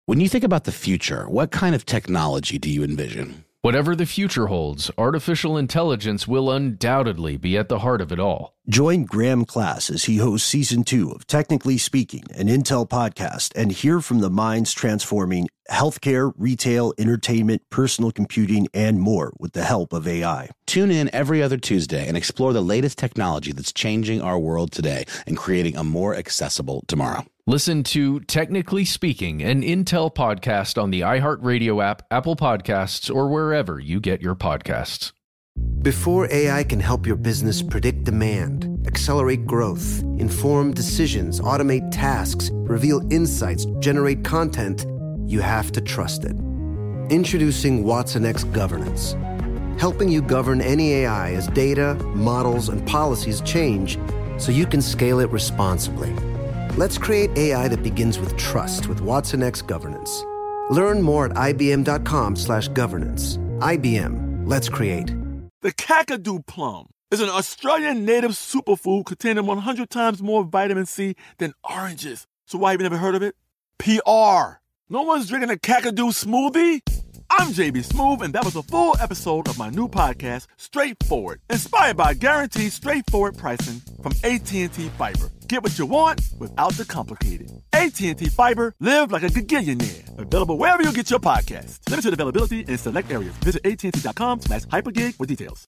When you think about the future, what kind of technology do you envision? Whatever the future holds, artificial intelligence will undoubtedly be at the heart of it all. Join Graham Class as he hosts Season 2 of Technically Speaking, an Intel podcast, and hear from the minds transforming healthcare, retail, entertainment, personal computing, and more with the help of AI. Tune in every other Tuesday and explore the latest technology that's changing our world today and creating a more accessible tomorrow. Listen to Technically Speaking, an Intel podcast on the iHeartRadio app, Apple Podcasts, or wherever you get your podcasts. Before AI can help your business predict demand, accelerate growth, inform decisions, automate tasks, reveal insights, generate content, you have to trust it. Introducing watsonx Governance, helping you govern any AI as data, models, and policies change so you can scale it responsibly. Let's create AI that begins with trust with watsonx Governance. Learn more at ibm.com/governance. IBM. Let's create. The Kakadu plum is an Australian native superfood containing 100 times more vitamin C than oranges. So why have you never heard of it? PR. No one's drinking a Kakadu smoothie? I'm JB Smoove, and that was a full episode of my new podcast, Straightforward, inspired by guaranteed straightforward pricing from AT&T Fiber. Get what you want without the complicated. AT&T Fiber, live like a gigillionaire. Available wherever you get your podcasts. Limited availability in select areas. Visit AT&T.com/hypergig for details.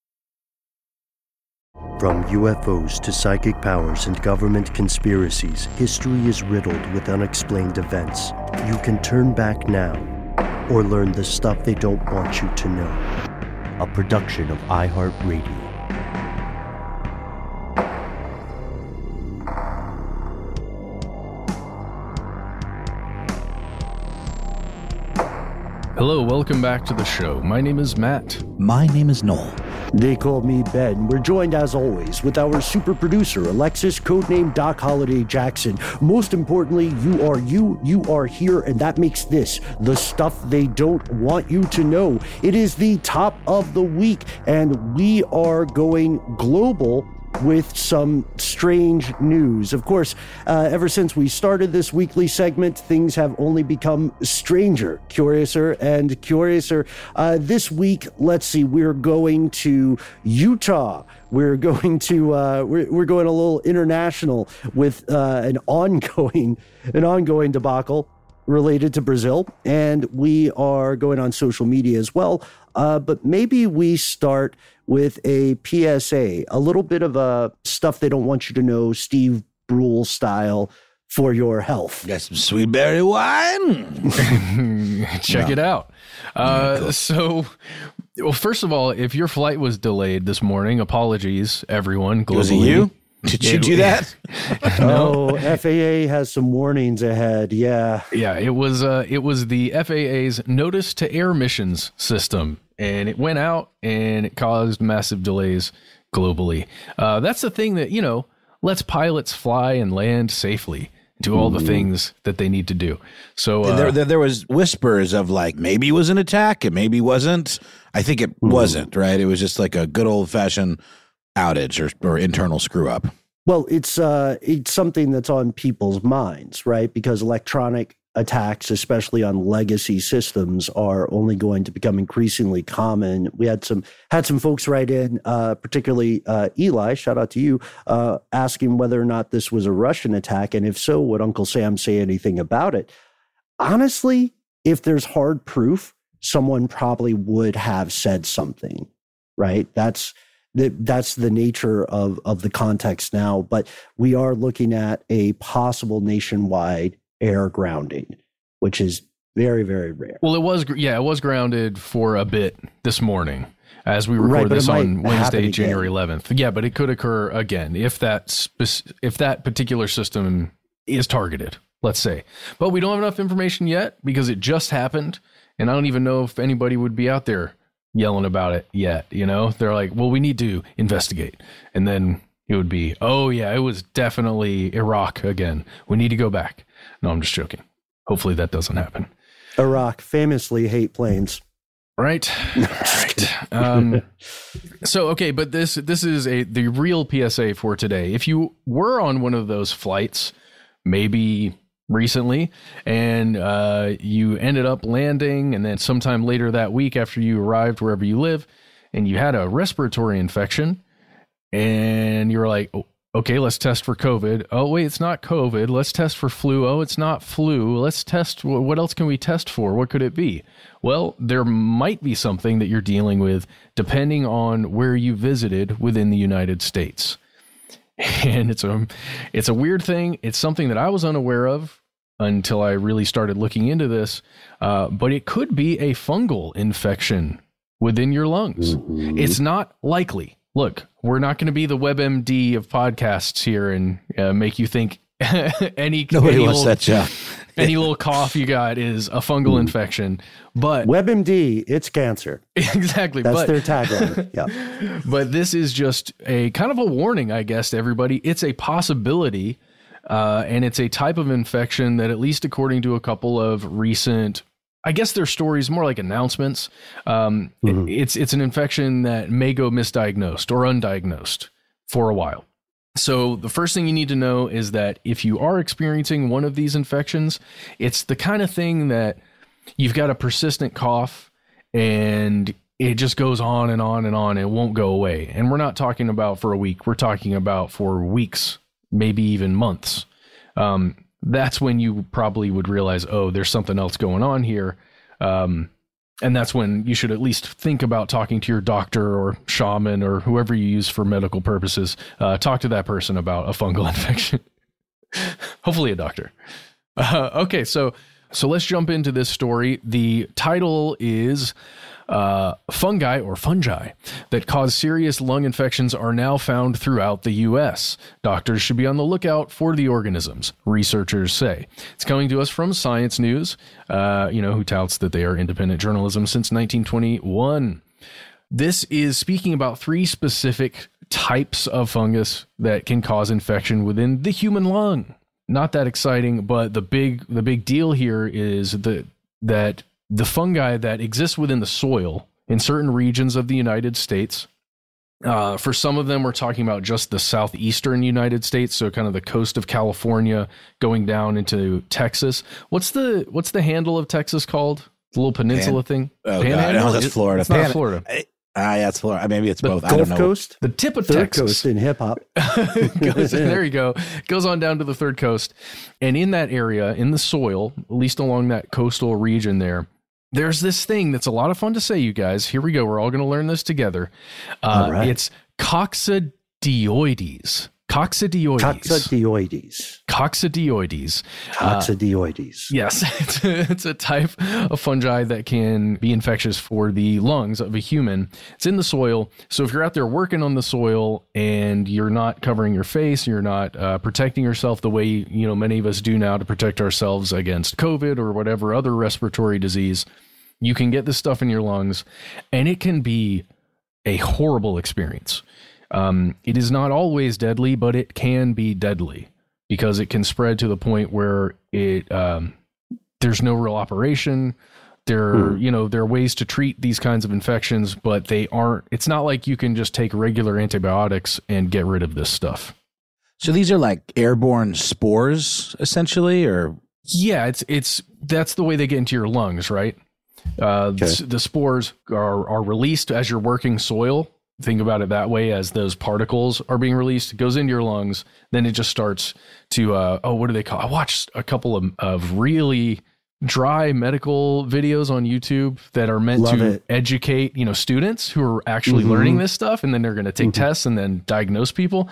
From UFOs to psychic powers and government conspiracies, history is riddled with unexplained events. You can turn back now or learn the stuff they don't want you to know. A production of iHeartRadio. Hello, welcome back to the show. My name is Matt. My name is Noel. They call me Ben. We're joined, as always, with our super producer, Alexis, codename Doc Holliday Jackson. Most importantly, you are here, and that makes this the stuff they don't want you to know. It is the top of the week, and we are going global with some strange news. Of course, ever since we started this weekly segment, things have only become stranger, curiouser, and curiouser. This week, let's see, we're going to Utah. We're going to we're going a little international with an ongoing debacle related to Brazil, and we are going on social media as well. But maybe we start with a PSA, a little bit of a stuff they don't want you to know, Steve Brule style, for your health. Got some sweet berry wine? Check it out. So, well, first of all, if your flight was delayed this morning, apologies, everyone. Globally. Was it you? Did you do that? No, FAA has some warnings ahead. Yeah. Yeah, it was the FAA's Notice to Air Missions system, and it went out and it caused massive delays globally. That's the thing that, lets pilots fly and land safely, do all the things that they need to do. So there was whispers of like, maybe it was an attack and maybe wasn't. I think it wasn't, right? It was just like a good old fashioned outage or internal screw up. Well, it's something that's on people's minds, right? Because electronic attacks, especially on legacy systems, are only going to become increasingly common. We had some folks write in, particularly Eli, shout out to you, asking whether or not this was a Russian attack, and if so, would Uncle Sam say anything about it? Honestly, if there's hard proof, someone probably would have said something, right? That's the nature of the context now, but we are looking at a possible nationwide air grounding, which is very, very rare. Well, it was grounded for a bit this morning as we record this on Wednesday, January 11th. Yeah, but it could occur again if that particular system is targeted, let's say. But we don't have enough information yet because it just happened, and I don't even know if anybody would be out there yelling about it yet. They're like, well, we need to investigate, and then it would be, oh yeah, it was definitely Iraq again, we need to go back. No, I'm just joking. Hopefully that doesn't happen. Iraq famously hate planes, right? So okay, but this is the real PSA for today. If you were on one of those flights, maybe recently, and you ended up landing, and then sometime later that week after you arrived wherever you live, and you had a respiratory infection, and you were like, oh, okay, let's test for COVID. Oh, wait, it's not COVID. Let's test for flu. Oh, it's not flu. Let's test. What else can we test for? What could it be? Well, there might be something that you're dealing with depending on where you visited within the United States. And it's a weird thing. It's something that I was unaware of until I really started looking into this. But it could be a fungal infection within your lungs. Mm-hmm. It's not likely. Look, we're not going to be the WebMD of podcasts here and make you think any little cough you got is a fungal infection. But WebMD, it's cancer. Exactly. That's their tagline. Yeah. But this is just a kind of a warning, I guess, to everybody. It's a possibility, and it's a type of infection that, at least according to a couple of recent, I guess their stories, more like announcements. It's an infection that may go misdiagnosed or undiagnosed for a while. So the first thing you need to know is that if you are experiencing one of these infections, it's the kind of thing that you've got a persistent cough and it just goes on and on and on. It won't go away. And we're not talking about for a week. We're talking about for weeks, maybe even months. That's when you probably would realize, oh, there's something else going on here. And that's when you should at least think about talking to your doctor or shaman or whoever you use for medical purposes. Talk to that person about a fungal infection. Hopefully a doctor. Okay, so let's jump into this story. The title is fungi that cause serious lung infections are now found throughout the U.S. Doctors should be on the lookout for the organisms, researchers say. It's coming to us from Science News, who touts that they are independent journalism since 1921. This is speaking about 3 specific types of fungus that can cause infection within the human lung. Not that exciting, but the big deal here is that the fungi that exist within the soil in certain regions of the United States, for some of them, we're talking about just the southeastern United States, so kind of the coast of California going down into Texas. What's the handle of Texas called? The little peninsula thing? Oh, God, no, that's Florida. It's not Florida. Yeah, it's Florida. Maybe it's both. Gulf I don't know. Coast? The tip of Third Texas. Coast in hip hop. There you go. Goes on down to the third coast. And in that area, in the soil, at least along that coastal region there's this thing that's a lot of fun to say, you guys. Here we go. We're all going to learn this together. All right. It's coccidioides. Coccidioides. Yes, it's a type of fungi that can be infectious for the lungs of a human. It's in the soil. So if you're out there working on the soil and you're not covering your face, you're not protecting yourself the way many of us do now to protect ourselves against COVID or whatever other respiratory disease, you can get this stuff in your lungs, and it can be a horrible experience. It is not always deadly, but it can be deadly because it can spread to the point where there's no real operation. There are ways to treat these kinds of infections, but it's not like you can just take regular antibiotics and get rid of this stuff. So these are like airborne spores essentially, or? Yeah, that's the way they get into your lungs, right? The spores are released as you're working soil. Think about it that way, as those particles are being released, it goes into your lungs. Then it just starts to, what do they call? I watched a couple of really dry medical videos on YouTube that are meant to educate, students who are actually learning this stuff. And then they're going to take tests and then diagnose people.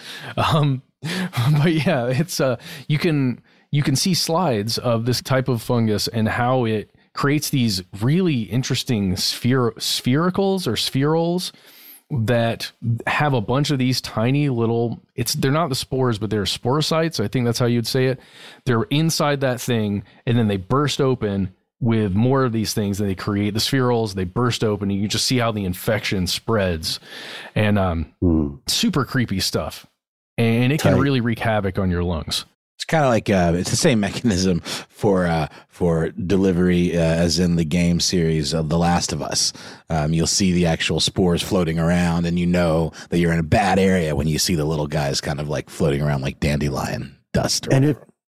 But yeah, it's, you can see slides of this type of fungus and how it creates these really interesting sphericals or spherules that have a bunch of these tiny little, they're not the spores, but they're sporocytes. I think that's how you'd say it. They're inside that thing, and then they burst open with more of these things, and they create the spherules. They burst open, and you just see how the infection spreads, and super creepy stuff. And it can really wreak havoc on your lungs. It's kind of like it's the same mechanism for delivery as in the game series of The Last of Us. You'll see the actual spores floating around, and you know that you're in a bad area when you see the little guys kind of like floating around like dandelion dust. And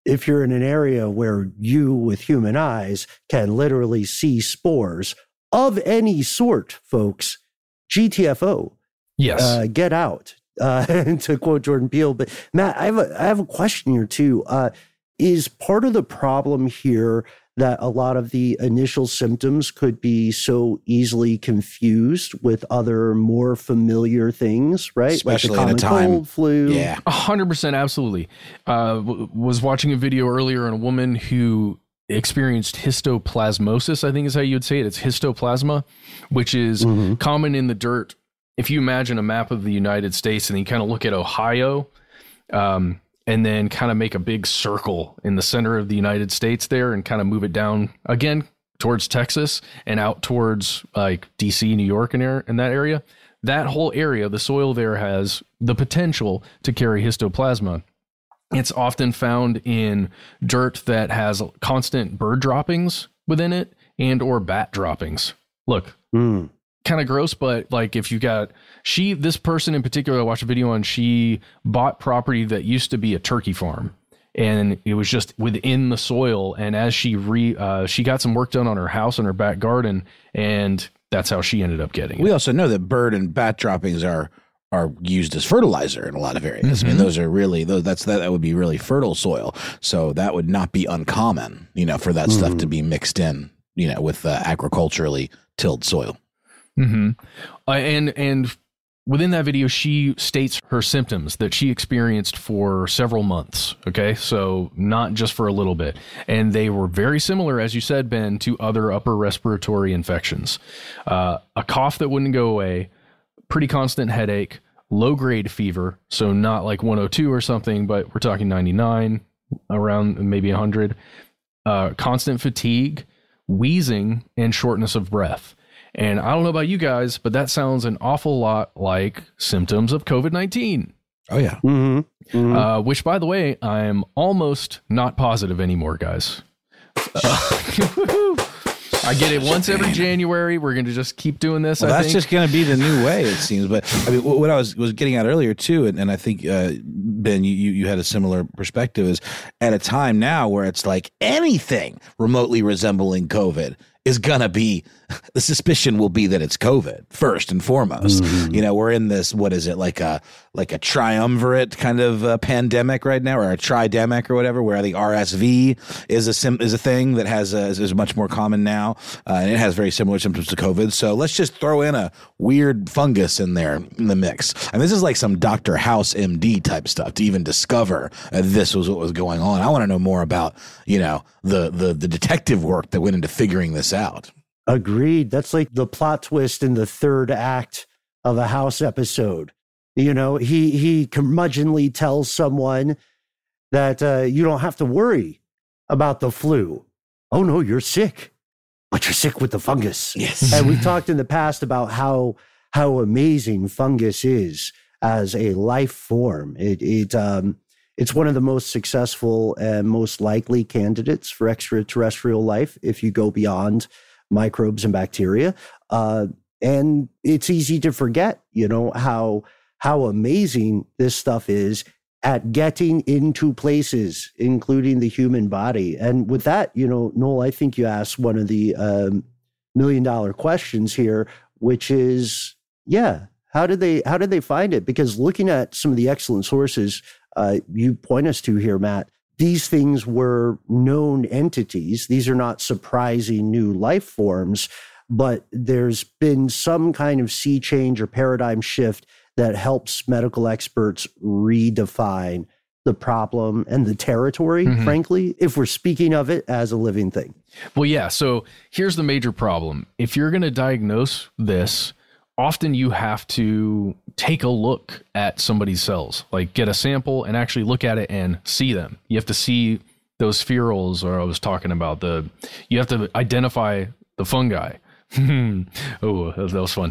if you're in an area where you with human eyes can literally see spores of any sort, folks, GTFO. Yes. Get out, to quote Jordan Peele. But Matt, I have a question here too. Is part of the problem here that a lot of the initial symptoms could be so easily confused with other more familiar things, right? Especially like the common cold, flu. Yeah. 100%. Absolutely. Was watching a video earlier on a woman who experienced histoplasmosis, I think is how you would say it. It's histoplasma, which is common in the dirt. If you imagine a map of the United States and you kind of look at Ohio, and then kind of make a big circle in the center of the United States there and kind of move it down again towards Texas and out towards like DC, New York and that area. That whole area, the soil there has the potential to carry histoplasma. It's often found in dirt that has constant bird droppings within it and or bat droppings. Look, kind of gross, but like if you got this person in particular, I watched a video on, she bought property that used to be a turkey farm and it was just within the soil. And as she got some work done on her house and her back garden, and that's how she ended up getting it. We also know that bird and bat droppings are used as fertilizer in a lot of areas. I mean, those are really that would be really fertile soil. So that would not be uncommon, for that stuff to be mixed in, with agriculturally tilled soil. And within that video, she states her symptoms that she experienced for several months. Okay. So not just for a little bit. And they were very similar, as you said, Ben, to other upper respiratory infections. A cough that wouldn't go away, pretty constant headache, low grade fever. So not like 102 or something, but we're talking 99, around maybe 100, constant fatigue, wheezing, and shortness of breath. And I don't know about you guys, but that sounds an awful lot like symptoms of COVID-19. Oh, yeah. Which, by the way, I'm almost not positive anymore, guys. I get it once every January. We're going to just keep doing this. Well, that's just going to be the new way, it seems. But I mean, what I was getting at earlier, too, and I think, Ben, you had a similar perspective, is at a time now where it's like anything remotely resembling COVID is going to be, the suspicion will be that it's COVID first and foremost. We're in this, what is it, like a triumvirate kind of pandemic right now, or a tridemic or whatever, where I think RSV is a thing that is much more common now, and it has very similar symptoms to COVID. So let's just throw in a weird fungus in there in the mix. And this is like some Dr. House MD type stuff to even discover this was what was going on. I want to know more about, the detective work that went into figuring this out. Agreed. That's like the plot twist in the third act of a House episode. He curmudgeonly tells someone that you don't have to worry about the flu. Oh, no, you're sick, but you're sick with the fungus. Yes. And we've talked in the past about how amazing fungus is as a life form. It's one of the most successful and most likely candidates for extraterrestrial life if you go beyond microbes and bacteria. And it's easy to forget, how amazing this stuff is at getting into places, including the human body. And with that, Noel, I think you asked one of the $1 million questions here, which is, how did they find it? Because looking at some of the excellent sources you point us to here, Matt, these things were known entities. These are not surprising new life forms, but there's been some kind of sea change or paradigm shift that helps medical experts redefine the problem and the territory, frankly, if we're speaking of it as a living thing. Well, yeah. So here's the major problem. If you're going to diagnose this, often you have to take a look at somebody's cells, like get a sample and actually look at it and see them. You have to see those spherules, or I was talking about you have to identify the fungi. Oh, that was fun.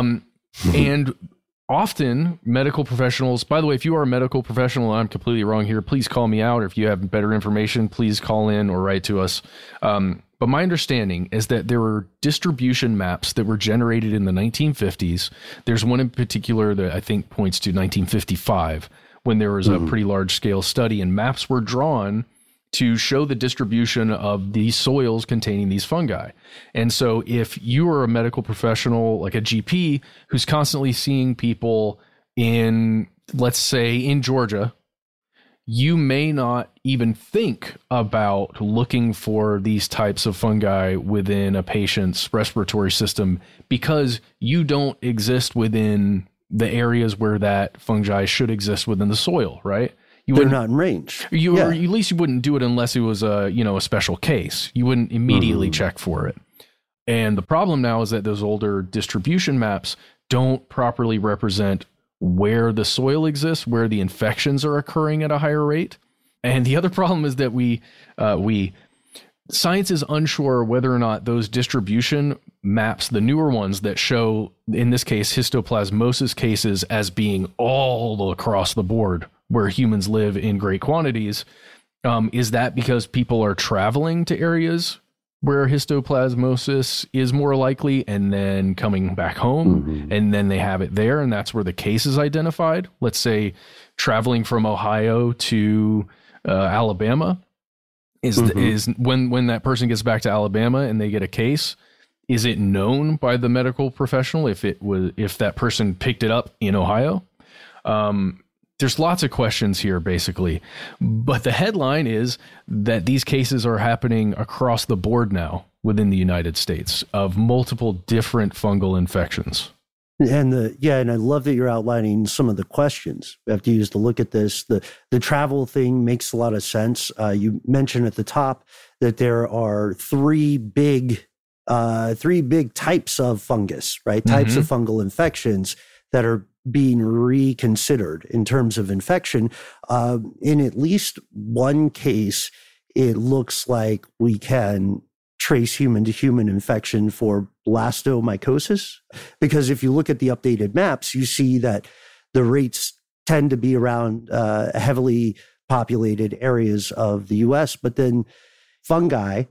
And often medical professionals, by the way, if you are a medical professional and I'm completely wrong here, please call me out. Or if you have better information, please call in or write to us. But my understanding is that there were distribution maps that were generated in the 1950s. There's one in particular that I think points to 1955, when there was a pretty large scale study, and maps were drawn to show the distribution of these soils containing these fungi. And so if you are a medical professional, like a GP, who's constantly seeing people in, let's say, in Georgia, you may not even think about looking for these types of fungi within a patient's respiratory system because you don't exist within the areas where that fungi should exist within the soil, right? They're not in range. Or at least you wouldn't do it unless it was a special case. You wouldn't immediately check for it. And the problem now is that those older distribution maps don't properly represent where the soil exists, where the infections are occurring at a higher rate. And the other problem is that science is unsure whether or not those distribution maps, the newer ones that show, in this case, histoplasmosis cases as being all across the board where humans live in great quantities, is that because people are traveling to areas where histoplasmosis is more likely and then coming back home and then they have it there and that's where the case is identified? Let's say traveling from Ohio to Alabama is when that person gets back to Alabama and they get a case, is it known by the medical professional if that person picked it up in Ohio? There's lots of questions here, basically. But the headline is that these cases are happening across the board now within the United States of multiple different fungal infections. And and I love that you're outlining some of the questions we have to use to look at this. The travel thing makes a lot of sense. You mentioned at the top that there are three big types of fungus, right? Types of fungal infections that are being reconsidered in terms of infection. In at least one case, it looks like we can trace human to human infection for blastomycosis, because if you look at the updated maps, you see that the rates tend to be around heavily populated areas of the US, but then fungi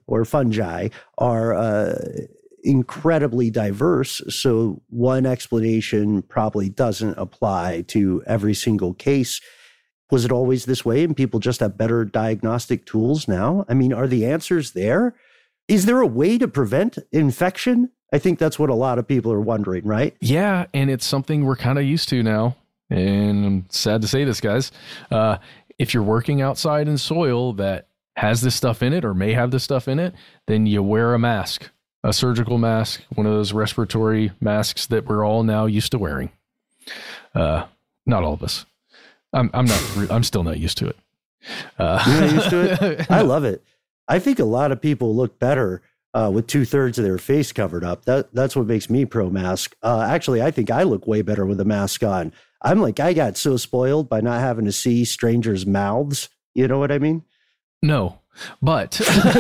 are incredibly diverse. So one explanation probably doesn't apply to every single case. Was it always this way and people just have better diagnostic tools now? I mean, are the answers there? Is there a way to prevent infection? I think that's what a lot of people are wondering, right? Yeah, and it's something we're kind of used to now. And I'm sad to say this, guys. If you're working outside in soil that has this stuff in it or may have this stuff in it, then you wear a mask. A surgical mask, one of those respiratory masks that we're all now used to wearing. Not all of us. I'm still not used to it. You're not used to it? I love it. I think a lot of people look better with 2/3 of their face covered up. That's what makes me pro mask. Actually, I think I look way better with a mask on. I got so spoiled by not having to see strangers' mouths. You know what I mean? No. But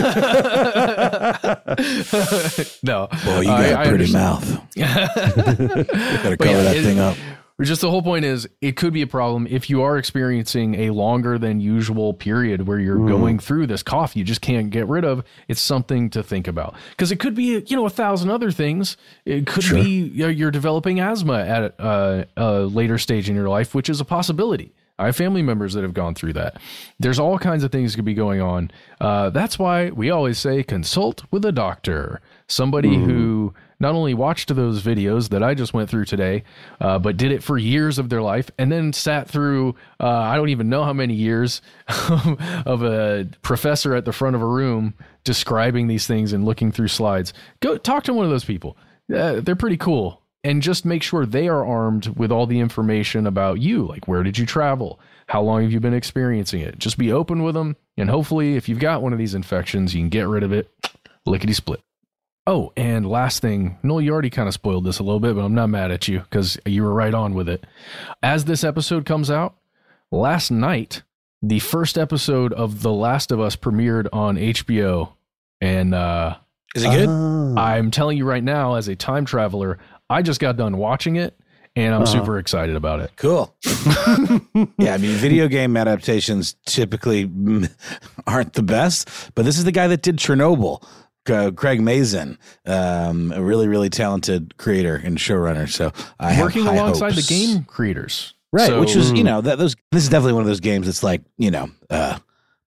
no, boy, you got a pretty mouth. Better cover that thing up. Just the whole point is, it could be a problem if you are experiencing a longer than usual period where you're going through this cough you just can't get rid of. It's something to think about, because it could be 1,000 other things. It could be you're developing asthma at a later stage in your life, which is a possibility. I have family members that have gone through that. There's all kinds of things that could be going on. That's why we always say consult with a doctor, somebody who not only watched those videos that I just went through today, but did it for years of their life and then sat through, I don't even know how many years of a professor at the front of a room describing these things and looking through slides. Go talk to one of those people. They're pretty cool. And just make sure they are armed with all the information about you, like where did you travel? How long have you been experiencing it? Just be open with them. And hopefully, if you've got one of these infections, you can get rid of it. Lickety split. Oh, and last thing, Noel, you already kind of spoiled this a little bit, but I'm not mad at you because you were right on with it. As this episode comes out, last night, the first episode of The Last of Us premiered on HBO. And is it good? I'm telling you right now, as a time traveler, I just got done watching it, and I'm super excited about it. Cool. Yeah, I mean, video game adaptations typically aren't the best, but this is the guy that did Chernobyl, Craig Mazin, a really, really talented creator and showrunner. So I have working high alongside hopes. the game creators. Right, So, which was, this is definitely one of those games that's like,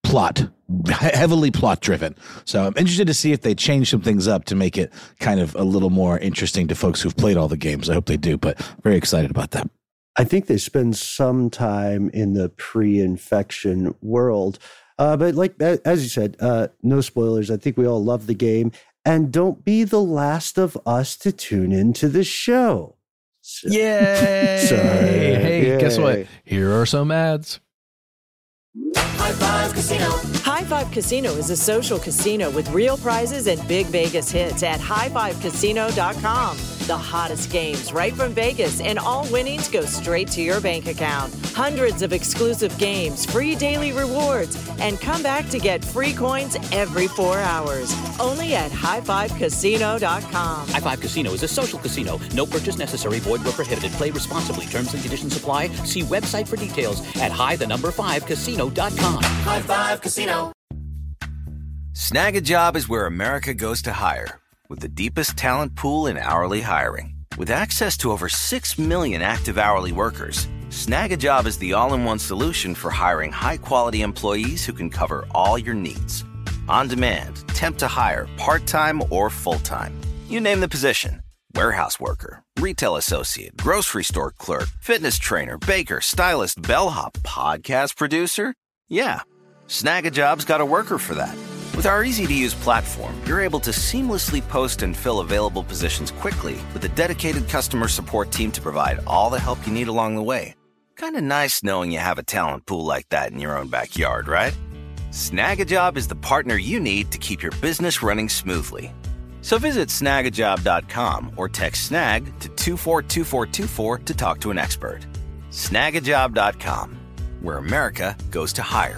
heavily plot driven. So I'm interested to see if they change some things up to make it kind of a little more interesting to folks who've played all the games. I hope they do, but very excited about that. I think they spend some time in the pre-infection world. But like, as you said, no spoilers. I think we all love the game. And don't be the last of us to tune into the show. Yay! Hey, guess what? Here are some ads. High Five Casino. High Five Casino is a social casino with real prizes and big Vegas hits at highfivecasino.com. The hottest games right from Vegas, and all winnings go straight to your bank account. Hundreds of exclusive games, free daily rewards, and come back to get free coins every 4 hours. Only at highfivecasino.com. High Five Casino is a social casino. No purchase necessary. Void where prohibited. Play responsibly. Terms and conditions apply. See website for details at high5casino.com. High Five Casino. Snag a Job is where America goes to hire, with the deepest talent pool in hourly hiring. With access to over 6 million active hourly workers, Snag a Job is the all-in-one solution for hiring high-quality employees who can cover all your needs. On demand, temp to hire, part-time or full-time. You name the position. Warehouse worker, retail associate, grocery store clerk, fitness trainer, baker, stylist, bellhop, podcast producer. Yeah, Snag a Job's got a worker for that. With our easy-to-use platform, you're able to seamlessly post and fill available positions quickly with a dedicated customer support team to provide all the help you need along the way. Kind of nice knowing you have a talent pool like that in your own backyard, right? Snag a Job is the partner you need to keep your business running smoothly. So visit snagajob.com or text snag to 242424 to talk to an expert. Snagajob.com, where America goes to hire.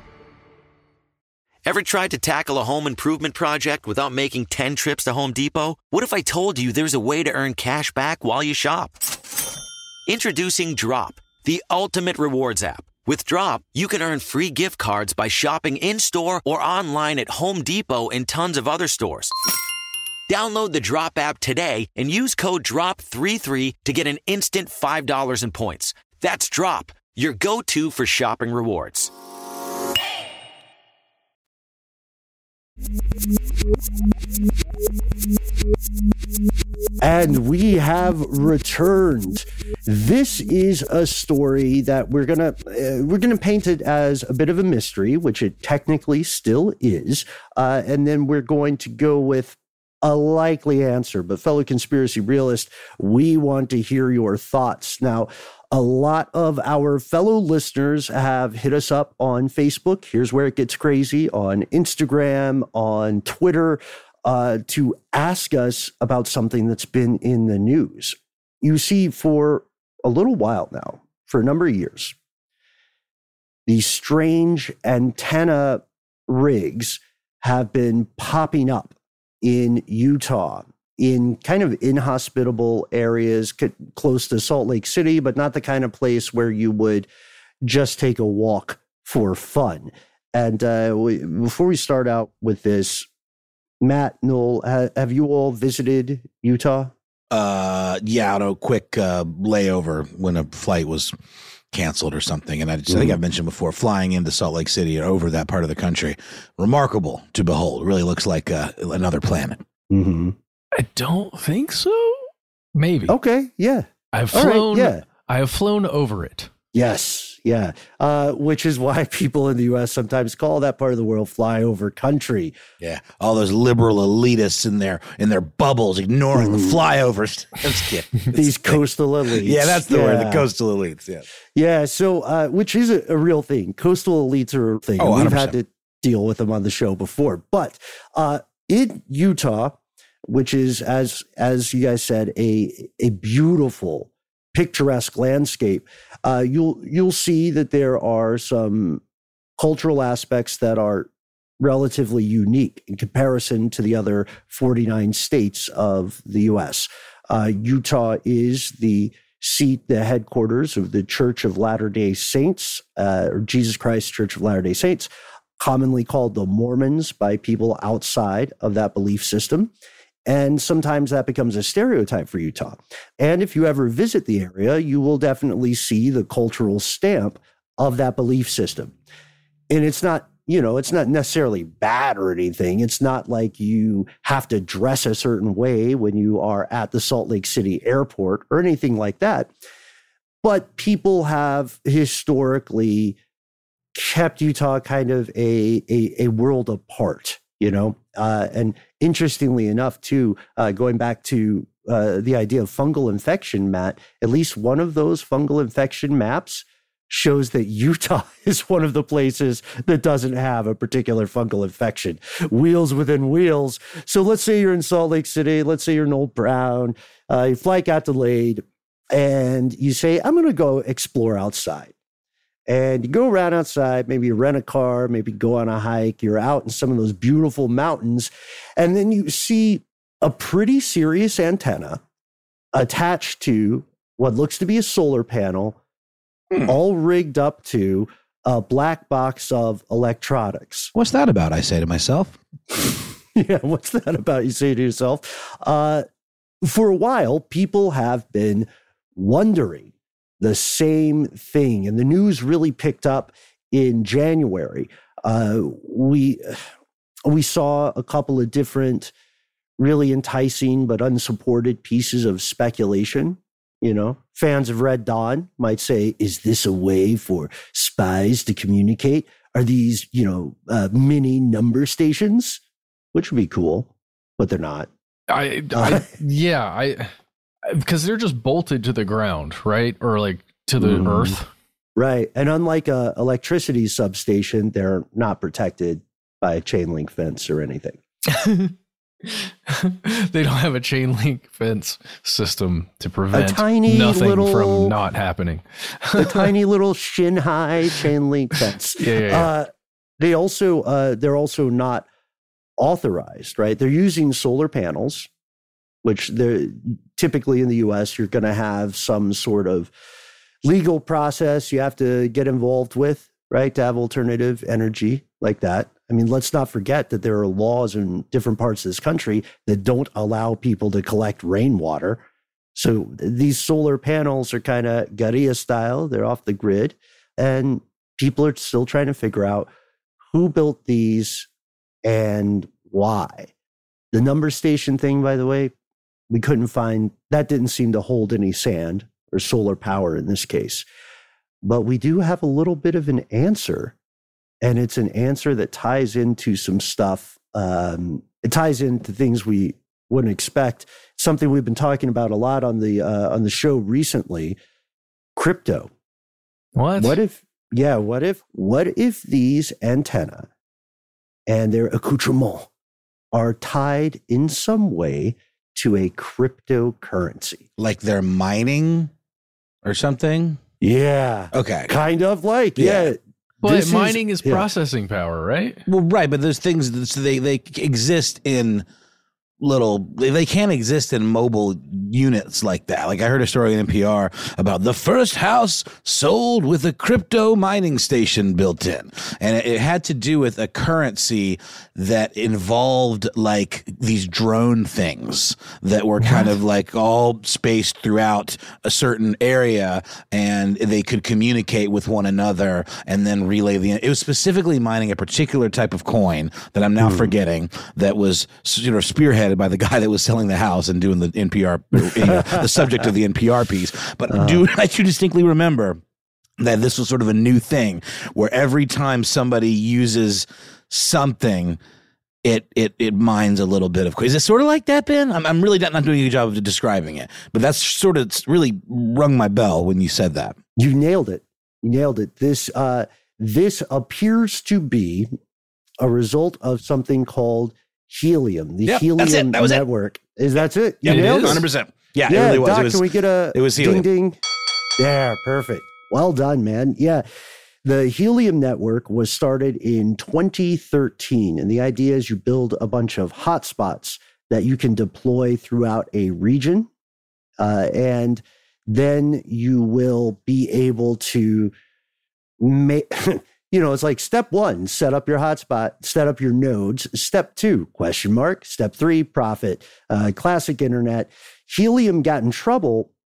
Ever tried to tackle a home improvement project without making 10 trips to Home Depot? What if I told you there's a way to earn cash back while you shop? Introducing Drop, the ultimate rewards app. With Drop, you can earn free gift cards by shopping in-store or online at Home Depot and tons of other stores. Download the Drop app today and use code DROP33 to get an instant $5 in points. That's Drop, your go-to for shopping rewards. And we have returned. This is a story that we're gonna paint it as a bit of a mystery, which it technically still is, and then we're going to go with a likely answer. But fellow conspiracy realist, we want to hear your thoughts. Now, a lot of our fellow listeners have hit us up on Facebook. Here's where it gets crazy. On Instagram, on Twitter, to ask us about something that's been in the news. You see, for a little while now, for a number of years, these strange antenna rigs have been popping up in Utah, in kind of inhospitable areas close to Salt Lake City, but not the kind of place where you would just take a walk for fun. And before we start out with this, Matt, Noel, have you all visited Utah? Yeah, on a quick layover when a flight was canceled or something. And I think I've mentioned before, flying into Salt Lake City or over that part of the country, remarkable to behold. It really looks like another planet. Mm-hmm. I don't think so. Maybe. Okay. Yeah. I've flown. Right, yeah. I have flown over it. Yes. Yeah. Which is why people in the U.S. sometimes call that part of the world flyover country. Yeah. All those liberal elitists in their bubbles ignoring the flyovers. Just kidding. These coastal elites. Yeah, that's the word. The coastal elites. Yeah. Yeah. So, which is a real thing. Coastal elites are a thing. Oh, 100%. We've had to deal with them on the show before. But in Utah, which is, as you guys said, a beautiful, picturesque landscape, you'll see that there are some cultural aspects that are relatively unique in comparison to the other 49 states of the U.S. Utah is the seat, the headquarters of the Church of Latter-day Saints, or Jesus Christ Church of Latter-day Saints, commonly called the Mormons by people outside of that belief system. And sometimes that becomes a stereotype for Utah. And if you ever visit the area, you will definitely see the cultural stamp of that belief system. And it's not it's not necessarily bad or anything. It's not like you have to dress a certain way when you are at the Salt Lake City airport or anything like that. But people have historically kept Utah kind of a world apart, and interestingly enough, too, going back to the idea of fungal infection, Matt, at least one of those fungal infection maps shows that Utah is one of the places that doesn't have a particular fungal infection. Wheels within wheels. So let's say you're in Salt Lake City, let's say you're in Old Brown, your flight got delayed, and you say, I'm going to go explore outside. And you go around outside, maybe you rent a car, maybe go on a hike, you're out in some of those beautiful mountains, and then you see a pretty serious antenna attached to what looks to be a solar panel, all rigged up to a black box of electronics. What's that about? I say to myself. Yeah, what's that about? You say to yourself. For a while, people have been wondering the same thing, and the news really picked up in January. We saw a couple of different really enticing but unsupported pieces of speculation. Fans of Red Dawn might say, is this a way for spies to communicate? Are these, mini number stations? Which would be cool, but they're not. Because they're just bolted to the ground, right? Or like to the earth. Right. And unlike a electricity substation, they're not protected by a chain link fence or anything. They don't have a chain link fence system to prevent nothing from not happening. A tiny little shin high chain link fence. Yeah. They're also not authorized, right? They're using solar panels, which they're typically in the US, you're going to have some sort of legal process you have to get involved with, right? To have alternative energy like that. I mean, let's not forget that there are laws in different parts of this country that don't allow people to collect rainwater. So these solar panels are kind of Garia style. They're off the grid. And people are still trying to figure out who built these and why. The number station thing, by the way, we couldn't find, that didn't seem to hold any sand or solar power in this case. But we do have a little bit of an answer. And it's an answer that ties into some stuff. It ties into things we wouldn't expect. Something we've been talking about a lot on the show recently. Crypto. What? What if these antenna and their accoutrement are tied in some way to a cryptocurrency? Like they're mining or something? Yeah. Okay. Kind of like, yeah. But mining is processing power, right? Well, right, but there's things that they exist in they can't exist in mobile units like that. Like I heard a story in NPR about the first house sold with a crypto mining station built in. And it had to do with a currency that involved like these drone things that were kind of like all spaced throughout a certain area, and they could communicate with one another and then relay it was specifically mining a particular type of coin that I'm now forgetting that was spearheaded by the guy that was selling the house and doing the NPR, the subject of the NPR piece. But I do distinctly remember that this was sort of a new thing where every time somebody uses something, it mines a little bit of coin. Is it sort of like that, Ben? I'm really not doing a good job of describing it, but that's sort of really rung my bell when you said that. You nailed it. This appears to be a result of something called helium. The helium network. That's it? You nailed it. 100%. Yeah, it really was. Doc, can we get a helium. Ding? Yeah, perfect. Well done, man. Yeah. The helium network was started in 2013. And the idea is you build a bunch of hotspots that you can deploy throughout a region. And then you will be able to make... it's like step 1, set up your hotspot, set up your nodes. Step 2, ? Step 3, profit. Classic internet. Helium got in trouble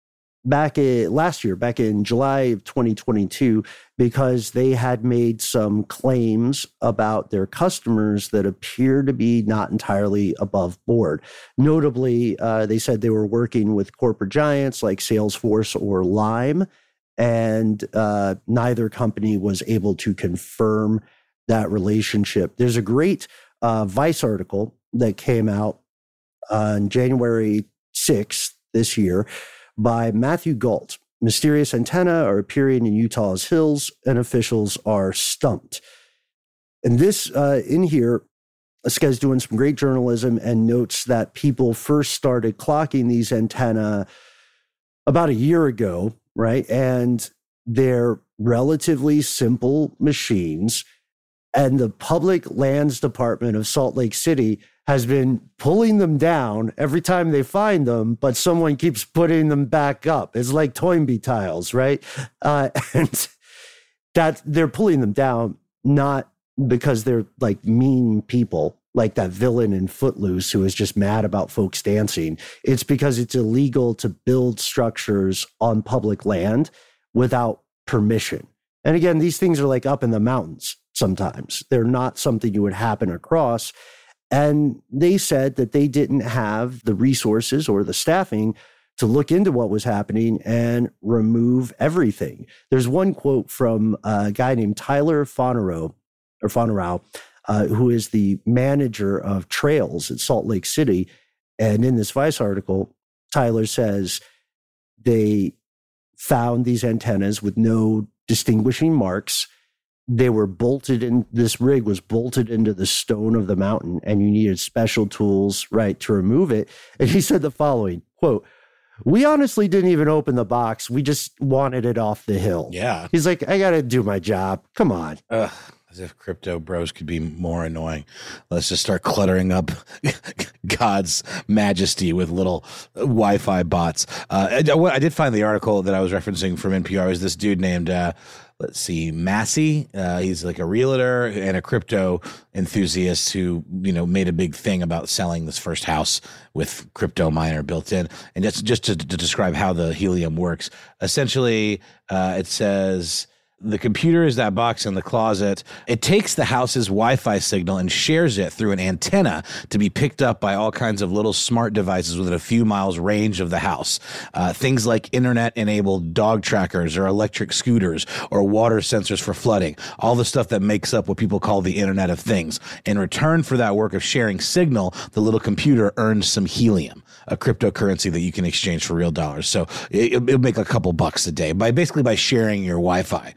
back in July of 2022, because they had made some claims about their customers that appear to be not entirely above board. Notably, they said they were working with corporate giants like Salesforce or Lime, and neither company was able to confirm that relationship. There's a great Vice article that came out on January 6th this year by Matthew Gault. Mysterious antenna are appearing in Utah's hills, and officials are stumped. And this in here, this guy's doing some great journalism and notes that people first started clocking these antenna about a year ago, right? And they're relatively simple machines. And the Public Lands Department of Salt Lake City has been pulling them down every time they find them, but someone keeps putting them back up. It's like Toynbee tiles, right? And that they're pulling them down, not because they're like mean people, like that villain in Footloose who is just mad about folks dancing. It's because it's illegal to build structures on public land without permission. And again, these things are like up in the mountains sometimes. They're not something you would happen across. And they said that they didn't have the resources or the staffing to look into what was happening and remove everything. There's one quote from a guy named Tyler Fonarow, who is the manager of trails at Salt Lake City. And in this Vice article, Tyler says they found these antennas with no distinguishing marks. They were bolted in, this rig was bolted into the stone of the mountain, and you needed special tools, right, to remove it. And he said the following, quote, "We honestly didn't even open the box. We just wanted it off the hill." Yeah. He's like, I got to do my job. Come on. As if crypto bros could be more annoying. Let's just start cluttering up God's majesty with little Wi-Fi bots. I did find the article that I was referencing from NPR. Is this dude named, let's see, Massey. He's like a realtor and a crypto enthusiast who, made a big thing about selling this first house with crypto miner built in. And just to describe how the helium works, essentially, it says, the computer is that box in the closet. It takes the house's Wi-Fi signal and shares it through an antenna to be picked up by all kinds of little smart devices within a few miles range of the house. Things like internet-enabled dog trackers or electric scooters or water sensors for flooding. All the stuff that makes up what people call the Internet of Things. In return for that work of sharing signal, the little computer earns some helium, a cryptocurrency that you can exchange for real dollars. So it'll make a couple bucks a day by sharing your Wi-Fi.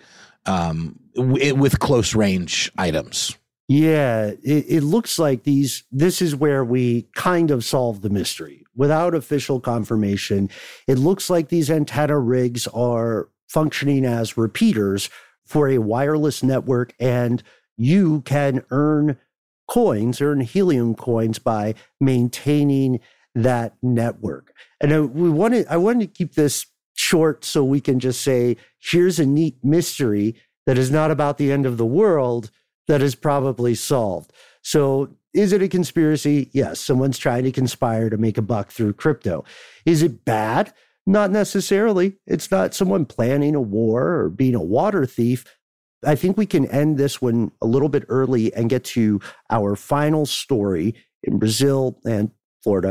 With close range items. Yeah, it looks like this is where we kind of solve the mystery. Without official confirmation, it looks like these antenna rigs are functioning as repeaters for a wireless network, and you can earn helium coins by maintaining that network. And I wanted to keep this short so we can just say, here's a neat mystery that is not about the end of the world that is probably solved. So is it a conspiracy? Yes, someone's trying to conspire to make a buck through crypto. Is it bad? Not necessarily. It's not someone planning a war or being a water thief. I think we can end this one a little bit early and get to our final story in Brazil and Florida.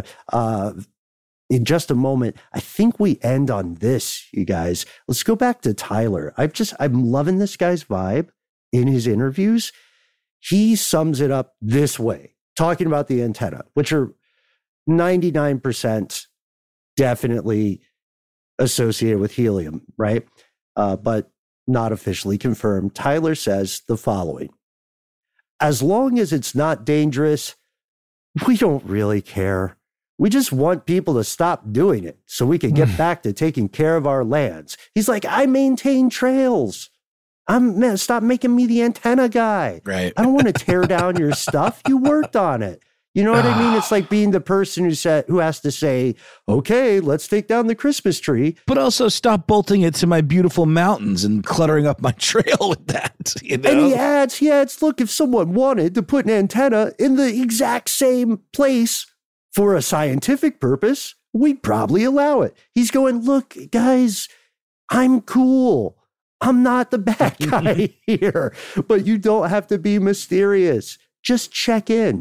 In just a moment. I think we end on this, you guys. Let's go back to Tyler. I'm loving this guy's vibe in his interviews. He sums it up this way, talking about the antenna, which are 99% definitely associated with helium, right? But not officially confirmed. Tyler says the following: as long as it's not dangerous, we don't really care. We just want people to stop doing it so we can get back to taking care of our lands. He's like, I maintain trails. Stop making me the antenna guy. Right. I don't want to tear down your stuff. You worked on it. You know what I mean? It's like being the person who has to say, okay, let's take down the Christmas tree. But also stop bolting it to my beautiful mountains and cluttering up my trail with that. And he adds, look, if someone wanted to put an antenna in the exact same place for a scientific purpose, we'd probably allow it. He's going, look, guys, I'm cool. I'm not the bad guy here, but you don't have to be mysterious. Just check in.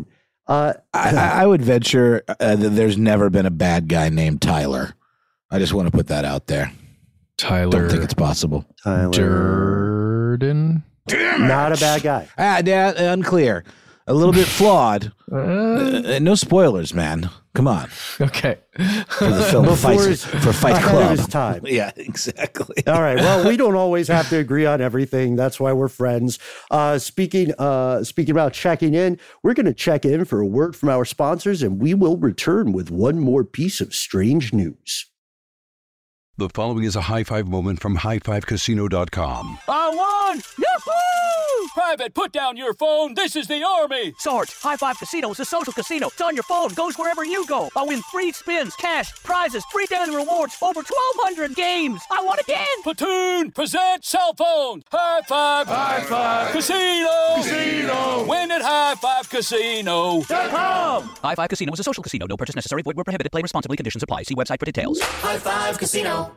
I would venture that there's never been a bad guy named Tyler. I just want to put that out there. Tyler. Don't think it's possible. Tyler Durden. Not a bad guy. Yeah, unclear. A little bit flawed. No spoilers, man. Come on. Okay. For the film Fight Club. Ahead of his time. Yeah, exactly. All right. Well, we don't always have to agree on everything. That's why we're friends. Speaking about checking in, we're going to check in for a word from our sponsors, and we will return with one more piece of strange news. The following is a high five moment from highfivecasino.com. I won! Yahoo! Private, put down your phone. This is the Army. Sarge, High Five Casino is a social casino. It's on your phone. Goes wherever you go. I win free spins, cash, prizes, free daily rewards, over 1,200 games. I won again. Platoon, present cell phone. High Five. High Five. Casino. Casino. Win at highfivecasino.com. High Five Casino is a social casino. No purchase necessary. Void where prohibited. Play responsibly. Conditions apply. See website for details. High Five Casino.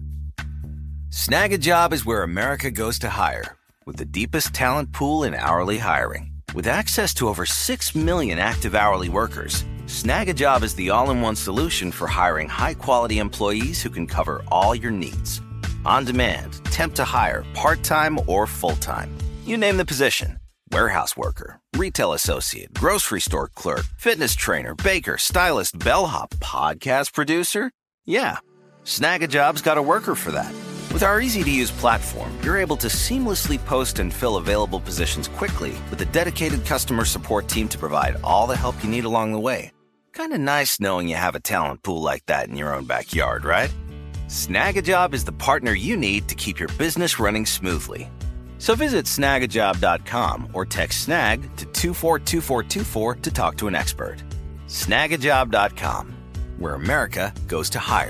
Snag a Job is where America goes to hire, with the deepest talent pool in hourly hiring. With access to over 6 million active hourly workers, Snag a Job is the all-in-one solution for hiring high-quality employees who can cover all your needs. On demand, temp to hire, part-time or full-time. You name the position. Warehouse worker, retail associate, grocery store clerk, fitness trainer, baker, stylist, bellhop, podcast producer. Yeah, Snag a Job's got a worker for that. With our easy-to-use platform, you're able to seamlessly post and fill available positions quickly with a dedicated customer support team to provide all the help you need along the way. Kind of nice knowing you have a talent pool like that in your own backyard, right? Snag a Job is the partner you need to keep your business running smoothly. So visit snagajob.com or text snag to 242424 to talk to an expert. Snagajob.com, where America goes to hire.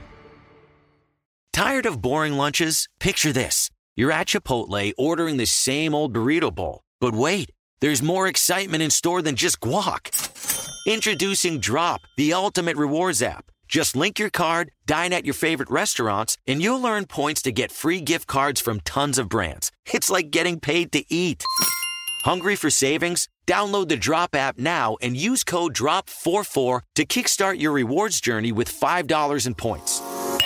Tired of boring lunches? Picture this. You're at Chipotle ordering the same old burrito bowl. But wait, there's more excitement in store than just guac. Introducing Drop, the ultimate rewards app. Just link your card, dine at your favorite restaurants, and you'll earn points to get free gift cards from tons of brands. It's like getting paid to eat. Hungry for savings? Download the Drop app now and use code DROP44 to kickstart your rewards journey with $5 in points.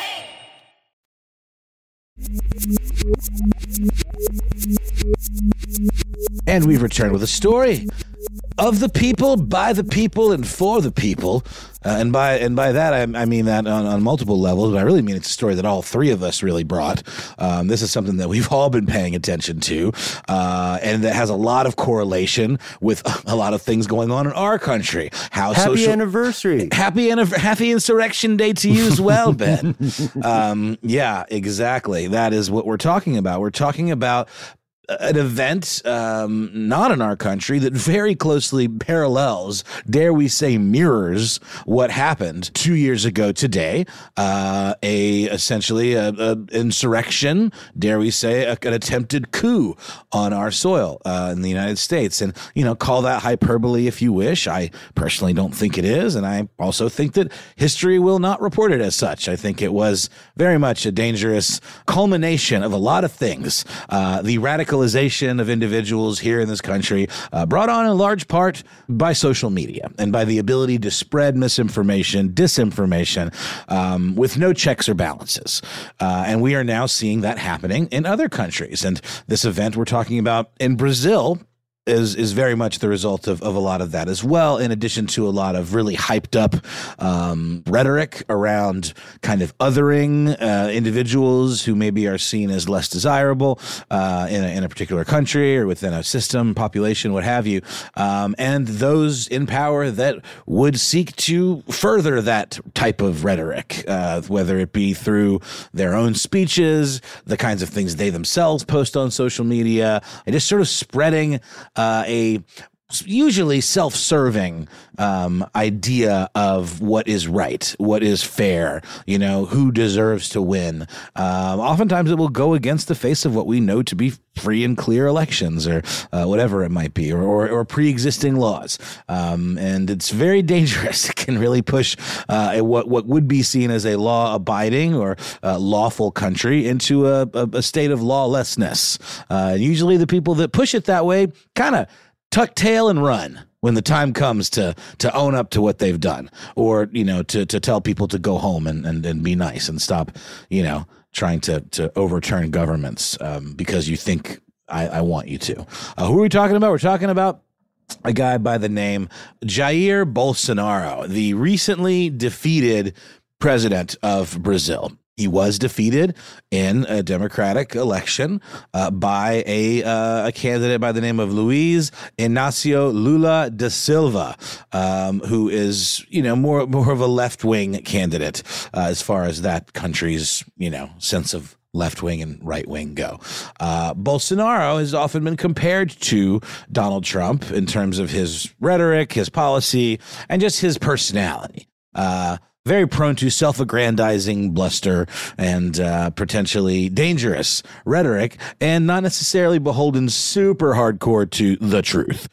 And we've returned with a story of the people, by the people, and for the people. And by that, I mean that on multiple levels, but I really mean it's a story that all three of us really brought. This is something that we've all been paying attention to, and that has a lot of correlation with a lot of things going on in our country. Happy anniversary. Happy Insurrection Day to you as well, Ben. Yeah, exactly. That is what we're talking about. We're talking about an event not in our country that very closely parallels, dare we say mirrors, what happened 2 years ago today. Essentially a insurrection, dare we say, an attempted coup on our soil in the United States. And, call that hyperbole if you wish. I personally don't think it is. And I also think that history will not report it as such. I think it was very much a dangerous culmination of a lot of things. The radicalization of individuals here in this country, brought on in large part by social media and by the ability to spread misinformation, disinformation, with no checks or balances. And we are now seeing that happening in other countries. And this event we're talking about in Brazil is very much the result of a lot of that as well, in addition to a lot of really hyped up rhetoric around kind of othering individuals who maybe are seen as less desirable in a particular country or within a system, population, what have you, and those in power that would seek to further that type of rhetoric, whether it be through their own speeches, the kinds of things they themselves post on social media, and just sort of spreading a usually self-serving idea of what is right, what is fair, who deserves to win. Oftentimes it will go against the face of what we know to be free and clear elections or whatever it might be, or pre-existing laws. And it's very dangerous. It can really push what would be seen as a law-abiding or lawful country into a state of lawlessness. Usually the people that push it that way kind of tuck tail and run when the time comes to own up to what they've done, or to tell people to go home and be nice and stop trying to overturn governments because you think I want you to. Who are we talking about? We're talking about a guy by the name Jair Bolsonaro, the recently defeated president of Brazil. He was defeated in a democratic election by a candidate by the name of Luiz Inácio Lula da Silva, who is, more of a left-wing candidate as far as that country's, sense of left-wing and right-wing go. Bolsonaro has often been compared to Donald Trump in terms of his rhetoric, his policy, and just his personality. Very prone to self-aggrandizing bluster and potentially dangerous rhetoric, and not necessarily beholden super hardcore to the truth.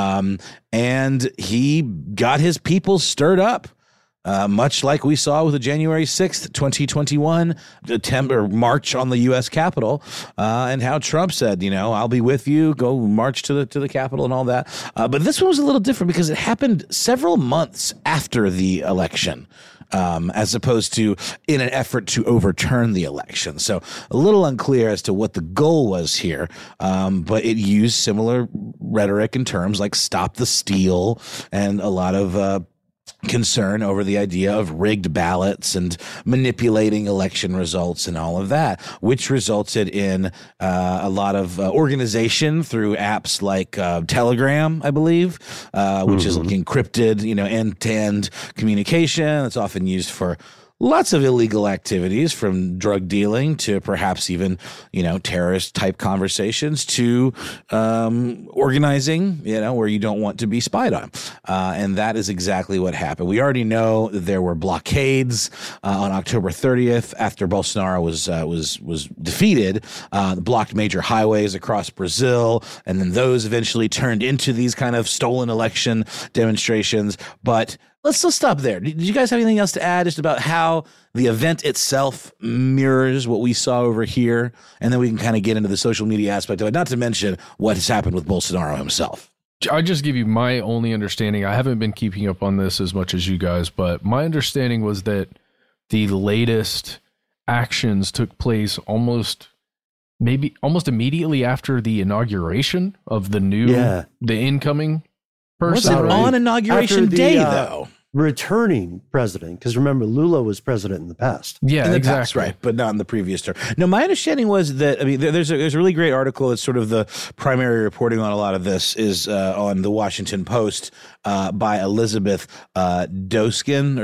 And he got his people stirred up. Much like we saw with the January 6th, 2021 attempt or march on the U.S. Capitol, and how Trump said, I'll be with you, go march to the Capitol and all that. But this one was a little different because it happened several months after the election, as opposed to in an effort to overturn the election. So a little unclear as to what the goal was here, but it used similar rhetoric in terms like stop the steal and a lot of concern over the idea of rigged ballots and manipulating election results and all of that, which resulted in a lot of organization through apps like Telegram, I believe, which is encrypted, end-to-end communication. It's often used for lots of illegal activities, from drug dealing to perhaps even, terrorist type conversations to organizing, where you don't want to be spied on. And that is exactly what happened. We already know that there were blockades on October 30th after Bolsonaro was defeated, blocked major highways across Brazil. And then those eventually turned into these kind of stolen election demonstrations. But let's stop there. Did you guys have anything else to add just about how the event itself mirrors what we saw over here? And then we can kind of get into the social media aspect of it, not to mention what has happened with Bolsonaro himself. I just give you my only understanding. I haven't been keeping up on this as much as you guys, but my understanding was that the latest actions took place almost immediately after the inauguration of the incoming person. Was it on inauguration day, though? Returning president, because remember, Lula was president in the past. Yeah, in the exactly. past, right, but not in the previous term. No, my understanding was that, there's a really great article. It's sort of the primary reporting on a lot of this is on the Washington Post by Elizabeth Dwoskin,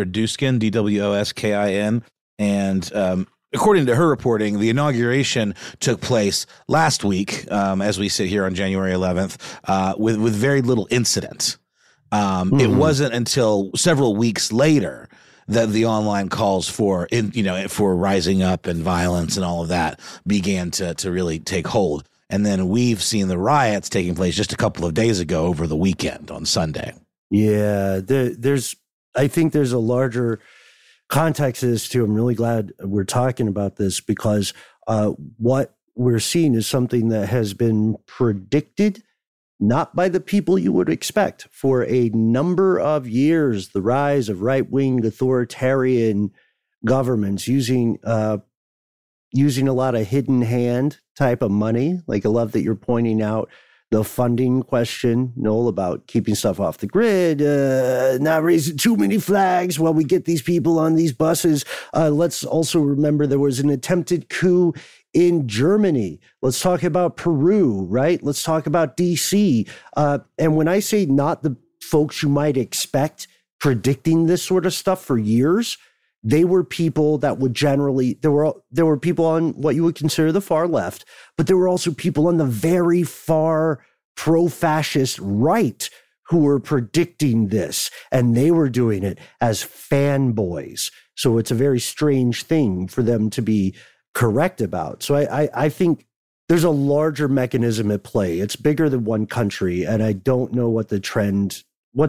Dwoskin, and according to her reporting, the inauguration took place last week, as we sit here on January 11th, with very little incident. It wasn't until several weeks later that the online calls for rising up and violence and all of that began to really take hold. And then we've seen the riots taking place just a couple of days ago over the weekend on Sunday. Yeah, I think there's a larger context to this too. I'm really glad we're talking about this because what we're seeing is something that has been predicted not by the people you would expect for a number of years. The rise of right-wing authoritarian governments using a lot of hidden hand type of money. Like I love that you're pointing out the funding question, Noel, about keeping stuff off the grid, not raising too many flags while we get these people on these buses. Let's also remember there was an attempted coup in Germany. Let's talk about Peru, right? Let's talk about DC. And when I say not the folks you might expect predicting this sort of stuff for years, they were people that would generally, there were people on what you would consider the far left, but there were also people on the very far pro-fascist right who were predicting this, and they were doing it as fanboys. So it's a very strange thing for them to be correct about. So I think there's a larger mechanism at play. It's bigger than one country, and I don't know what the trend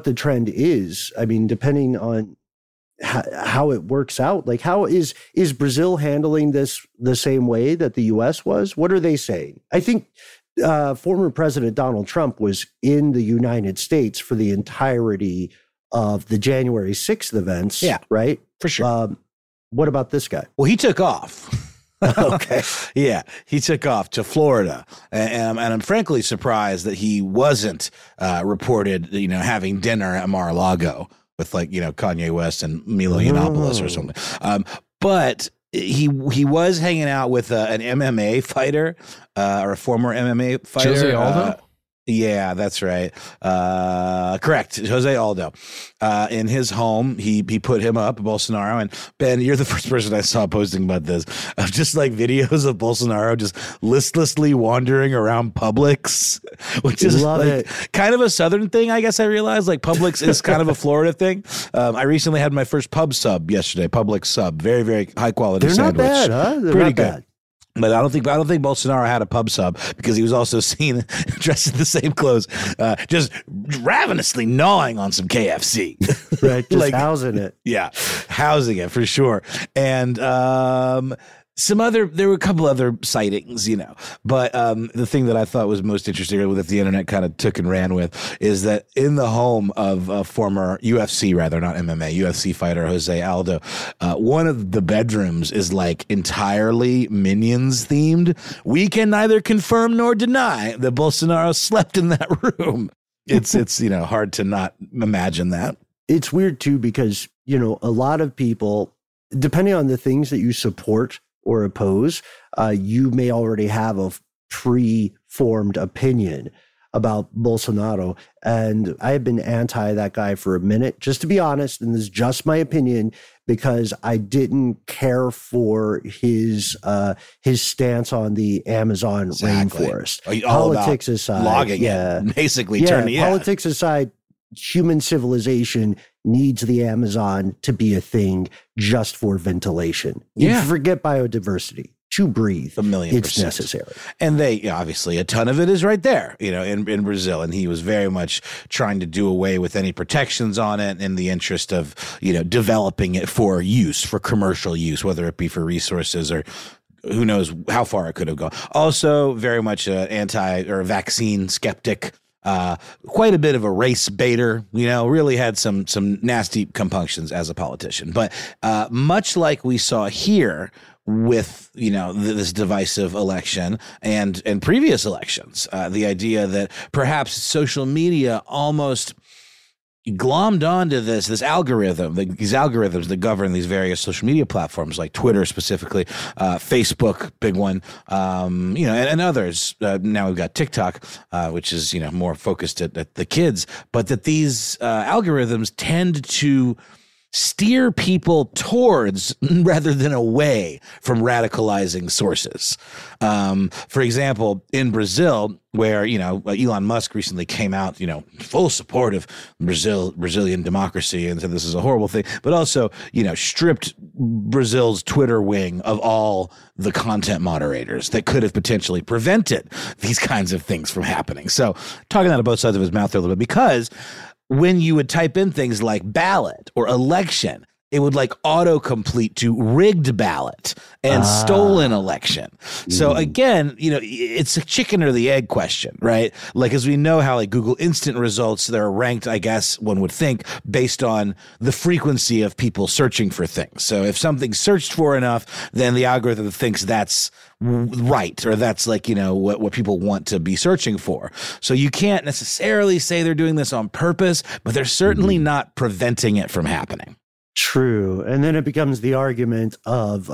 is. I mean, depending on how it works out, like how is Brazil handling this the same way that the US was? What are they saying? I think former President Donald Trump was in the United States for the entirety of the January 6th events. Yeah, right? For sure. What about this guy? Well, he took off. Okay. Yeah, he took off to Florida, and I'm frankly surprised that he wasn't reported, having dinner at Mar-a-Lago with Kanye West and Milo Yiannopoulos or something. But he was hanging out with an MMA fighter or a former MMA fighter. Jose Aldo? Yeah, that's right. Correct. Jose Aldo. In his home, he put him up, Bolsonaro. And Ben, you're the first person I saw posting about this, of just like videos of Bolsonaro just listlessly wandering around Publix, which is kind of a Southern thing, I guess I realized. Like Publix is kind of a Florida thing. I recently had my first pub sub yesterday, Publix sub. Very, very high quality sandwich. They're not bad, huh? They're pretty not good. bad. But I don't think Bolsonaro had a pub sub, because he was also seen dressed in the same clothes, just ravenously gnawing on some KFC. Right, just housing it. Yeah, housing it for sure. And there were a couple other sightings, but the thing that I thought was most interesting, that the internet kind of took and ran with, is that in the home of a former UFC, rather not MMA, UFC fighter Jose Aldo, one of the bedrooms is like entirely Minions themed. We can neither confirm nor deny that Bolsonaro slept in that room. It's hard to not imagine that. It's weird too, because a lot of people, depending on the things that you support or oppose, you may already have a pre-formed opinion about Bolsonaro. And I have been anti that guy for a minute, just to be honest, and this is just my opinion, because I didn't care for his stance on the Amazon rainforest. Politics aside, logging it, basically. Politics aside, human civilization needs the Amazon to be a thing just for ventilation. You forget biodiversity. To breathe, 1,000,000%. It's necessary. And they, obviously, a ton of it is right there, in Brazil. And he was very much trying to do away with any protections on it in the interest of, developing it for use, for commercial use, whether it be for resources or who knows how far it could have gone. Also, very much vaccine skeptic. Quite a bit of a race baiter, really had some nasty compunctions as a politician. But much like we saw here with, this divisive election and previous elections, the idea that perhaps social media almost glommed onto these algorithms that govern these various social media platforms, like Twitter specifically, Facebook, big one, and others. Now we've got TikTok, which is, more focused at the kids, but that these algorithms tend to steer people towards rather than away from radicalizing sources. For example, in Brazil, where, Elon Musk recently came out, full support of Brazilian democracy and said this is a horrible thing, but also, stripped Brazil's Twitter wing of all the content moderators that could have potentially prevented these kinds of things from happening. So talking out of both sides of his mouth there a little bit, because when you would type in things like ballot or election, it would autocomplete to rigged ballot and stolen election. So again, it's a chicken or the egg question, right? As we know how Google instant results, they're ranked, I guess one would think, based on the frequency of people searching for things. So if something's searched for enough, then the algorithm thinks that's right, or that's what people want to be searching for. So you can't necessarily say they're doing this on purpose, but they're certainly not preventing it from happening. True. And then it becomes the argument of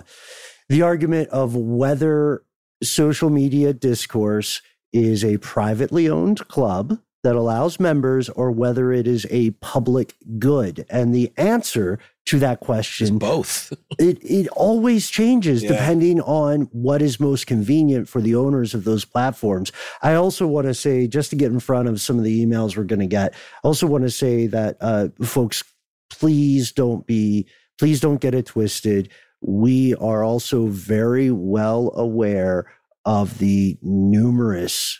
whether social media discourse is a privately owned club that allows members, or whether it is a public good. And the answer to that question. It's both. It always changes depending on what is most convenient for the owners of those platforms. I also want to say, just to get in front of some of the emails we're going to get, I also want to say that folks, please don't get it twisted. We are also very well aware of the numerous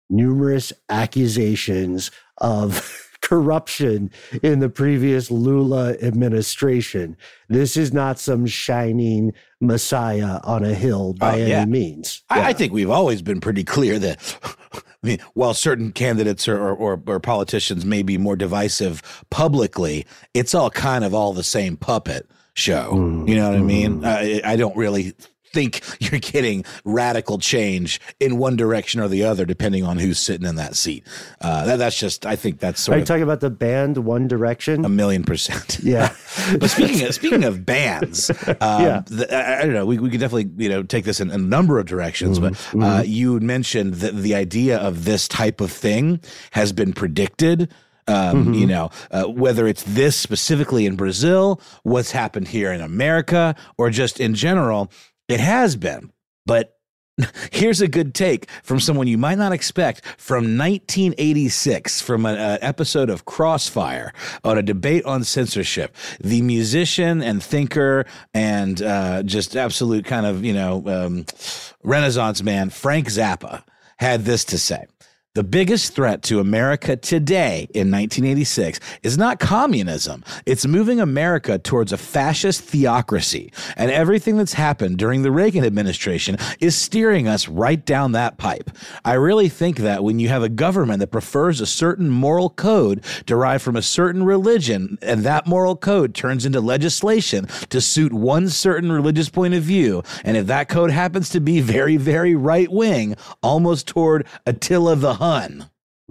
accusations of corruption in the previous Lula administration. This is not some shining messiah on a hill by any means. I think we've always been pretty clear that while certain candidates or politicians may be more divisive publicly, it's all kind of all the same puppet show. You know what I mean? I don't really think you're getting radical change in one direction or the other, depending on who's sitting in that seat. That's just, I think that's sort of. Are you talking about the band One Direction? 1,000,000%. Yeah. But speaking of bands, I don't know, we could definitely, take this in a number of directions, but you mentioned that the idea of this type of thing has been predicted. Whether it's this specifically in Brazil, what's happened here in America, or just in general, it has been. But here's a good take from someone you might not expect from 1986, from an episode of Crossfire on a debate on censorship. The musician and thinker and just absolute kind of, Renaissance man, Frank Zappa, had this to say. The biggest threat to America today in 1986 is not communism. It's moving America towards a fascist theocracy. And everything that's happened during the Reagan administration is steering us right down that pipe. I really think that when you have a government that prefers a certain moral code derived from a certain religion, and that moral code turns into legislation to suit one certain religious point of view, and if that code happens to be very, very right-wing, almost toward Attila the Hun.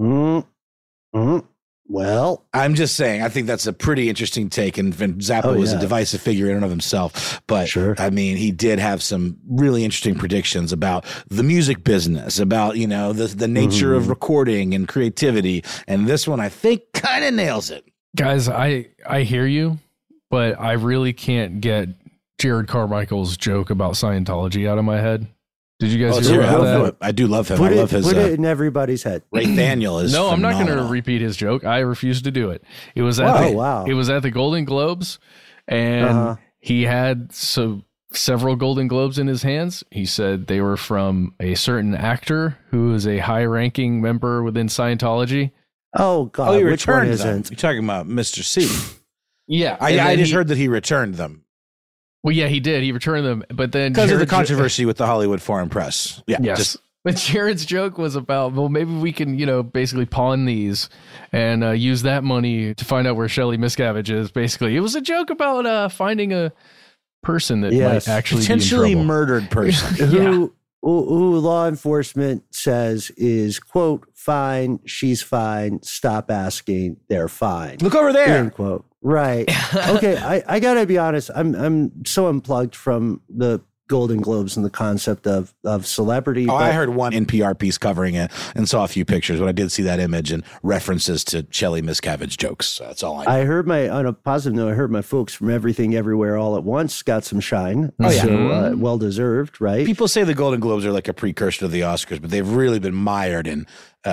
Well, I'm just saying, I think that's a pretty interesting take. And Zappa was a divisive figure in and of himself. But I mean, he did have some really interesting predictions about the music business, about, the nature of recording and creativity. And this one, I think, kind of nails it. Guys, I hear you, but I really can't get Jared Carmichael's joke about Scientology out of my head. Did you guys hear about that? I do love him. Put love his. Put it in everybody's head. Ray Daniel is. No, phenomenal. I'm not going to repeat his joke. I refuse to do it. It was at It was at the Golden Globes, and he had several Golden Globes in his hands. He said they were from a certain actor who is a high-ranking member within Scientology. Oh God! Which one isn't? You're talking about Mr. C. Yeah, I just heard that he returned them. Well, yeah, he did. He returned them, but then because of the controversy with the Hollywood Foreign Press. Yeah, yes. But Jared's joke was about, well, maybe we can, basically pawn these and use that money to find out where Shelley Miscavige is. Basically, it was a joke about finding a person that might actually potentially be in trouble. Murdered person who law enforcement says is, quote, fine, she's fine, stop asking, they're fine. Look over there. End quote. Right. Okay, I gotta be honest. I'm so unplugged from the Golden Globes and the concept of celebrity. I heard one NPR piece covering it and saw a few pictures, but I did see that image and references to Shelley Miscavige jokes. So that's all I know. I heard on a positive note, I heard my folks from Everything Everywhere All at Once got some shine. Oh, yeah. So, well deserved, right? People say the Golden Globes are like a precursor to the Oscars, but they've really been mired in,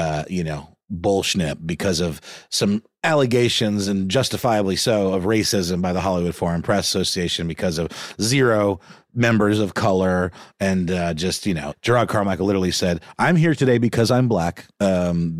bullshit because of some allegations, and justifiably so, of racism by the Hollywood Foreign Press Association because of zero members of color. And Gerard Carmichael literally said, I'm here today because I'm black. So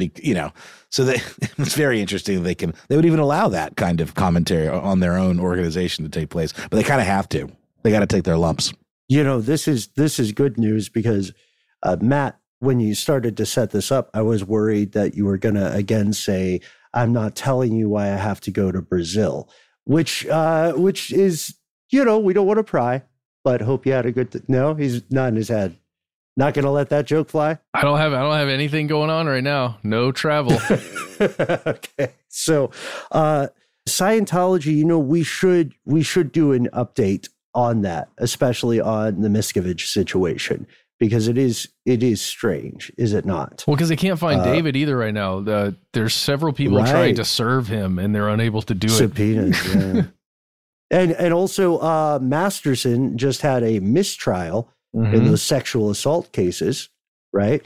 it's very interesting they would even allow that kind of commentary on their own organization to take place, but they kind of have to. They got to take their lumps. This is good news because Matt, when you started to set this up, I was worried that you were going to again say, I'm not telling you why I have to go to Brazil, which is, we don't want to pry, but hope you had a good, no, he's nodding his head. Not going to let that joke fly. I don't have anything going on right now. No travel. Okay. So, Scientology, we should do an update on that, especially on the Miscavige situation. Because it is strange, is it not? Well, because they can't find David either right now. There's several people trying to serve him, and they're unable to do subpoenas, it. And also Masterson just had a mistrial in those sexual assault cases, right?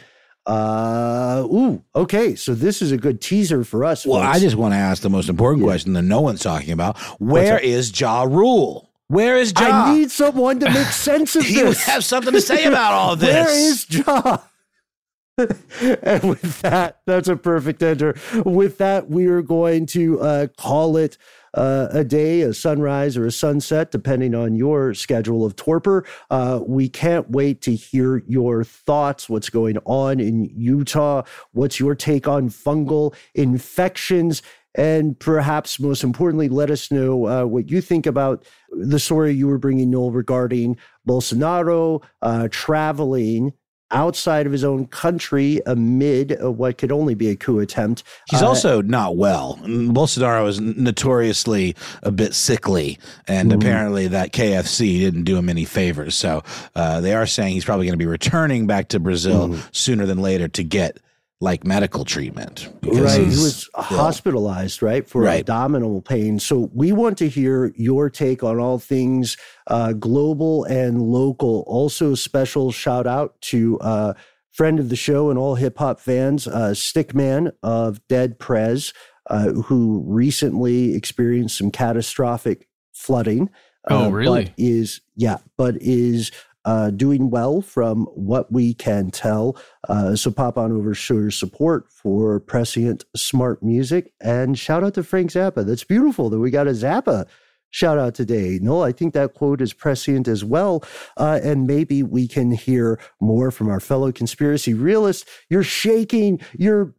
Okay. So this is a good teaser for us. Well, folks. I just want to ask the most important question that no one's talking about. Where is Ja Rule? Where is Ja? I need someone to make sense of this. He would have something to say about all this. Where is Ja? And with that, that's a perfect enter. With that, we are going to call it a day, a sunrise, or a sunset, depending on your schedule of torpor. We can't wait to hear your thoughts. What's going on in Utah? What's your take on fungal infections? And perhaps most importantly, let us know what you think about the story you were bringing, Noel, regarding Bolsonaro traveling outside of his own country amid what could only be a coup attempt. He's also not well. Bolsonaro is notoriously a bit sickly, and apparently that KFC didn't do him any favors. So they are saying he's probably going to be returning back to Brazil sooner than later to get medical treatment. Right. He was hospitalized, right, for abdominal pain. So we want to hear your take on all things global and local. Also, special shout out to friend of the show and all hip hop fans, Stickman of Dead Prez, who recently experienced some catastrophic flooding. Oh, really? But is doing well from what we can tell. So pop on over, show your support for Prescient Smart Music, and shout out to Frank Zappa. That's beautiful that we got a Zappa shout out today. No, I think that quote is prescient as well. And maybe we can hear more from our fellow conspiracy realists. You're shaking your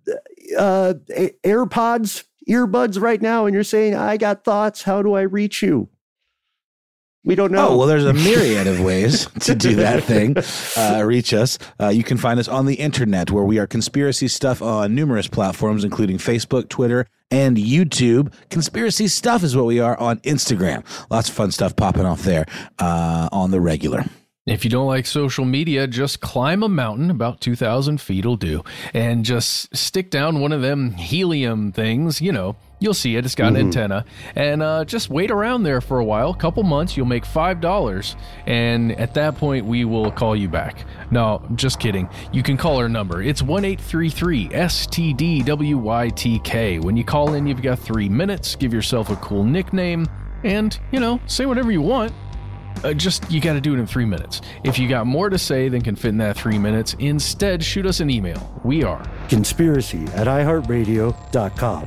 earbuds right now, and you're saying, I got thoughts. How do I reach you? We don't know. Oh, well, there's a myriad of ways to do that thing. Reach us. You can find us on the internet, where we are Conspiracy Stuff on numerous platforms, including Facebook, Twitter, and YouTube. Conspiracy Stuff is what we are on Instagram. Lots of fun stuff popping off there on the regular. If you don't like social media, just climb a mountain about 2,000 feet will do, and just stick down one of them helium things, You'll see it. It's got an antenna. And just wait around there for a while. A couple months, you'll make $5. And at that point, we will call you back. No, just kidding. You can call our number. It's 1-833-STDWYTK. When you call in, you've got 3 minutes. Give yourself a cool nickname. And, say whatever you want. You got to do it in 3 minutes. If you got more to say than can fit in that 3 minutes, instead, shoot us an email. We are conspiracy@iheartradio.com.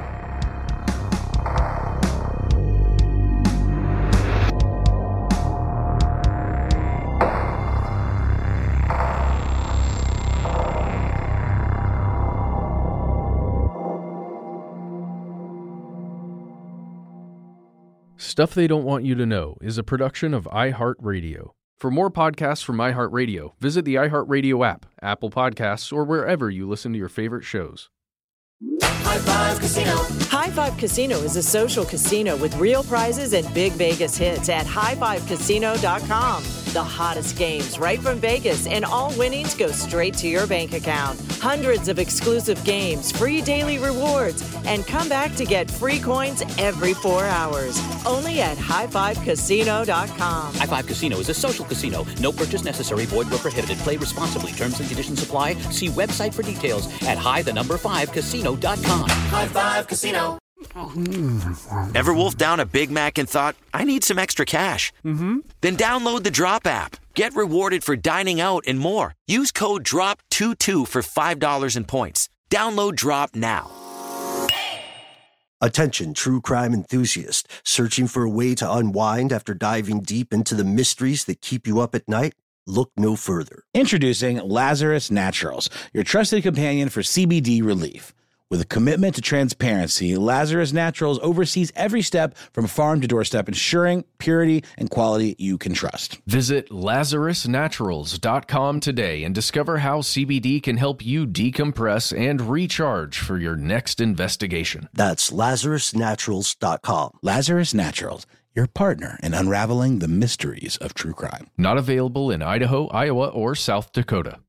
Stuff They Don't Want You to Know is a production of iHeartRadio. For more podcasts from iHeartRadio, visit the iHeartRadio app, Apple Podcasts, or wherever you listen to your favorite shows. High Five Casino. High Five Casino is a social casino with real prizes and big Vegas hits at highfivecasino.com. The hottest games right from Vegas, and all winnings go straight to your bank account. Hundreds of exclusive games, free daily rewards, and come back to get free coins every 4 hours. Only at highfivecasino.com. High Five Casino is a social casino. No purchase necessary. Void where prohibited. Play responsibly. Terms and conditions apply. See website for details at high5casino.com. High Five Casino. Ever wolfed down a Big Mac and thought, I need some extra cash? Then download the Drop app. Get rewarded for dining out and more. Use code DROP22 for $5 in points. Download Drop now. Attention, true crime enthusiast. Searching for a way to unwind after diving deep into the mysteries that keep you up at night? Look no further. Introducing Lazarus Naturals, your trusted companion for CBD relief. With a commitment to transparency, Lazarus Naturals oversees every step from farm to doorstep, ensuring purity and quality you can trust. Visit LazarusNaturals.com today and discover how CBD can help you decompress and recharge for your next investigation. That's LazarusNaturals.com. Lazarus Naturals, your partner in unraveling the mysteries of true crime. Not available in Idaho, Iowa, or South Dakota.